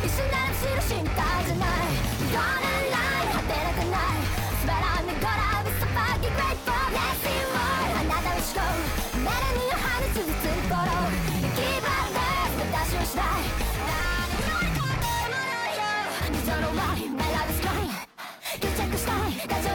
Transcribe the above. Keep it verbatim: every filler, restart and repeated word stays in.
一瞬なら知る心配じゃない Gonna lie 果てなくない滑らんでゴラブサバキグレイトYes you are あなたの思考メレニを跳ね続く頃 Give up this 私をしない何も乗り込んでもないよ水の前 My love is crying 決着したい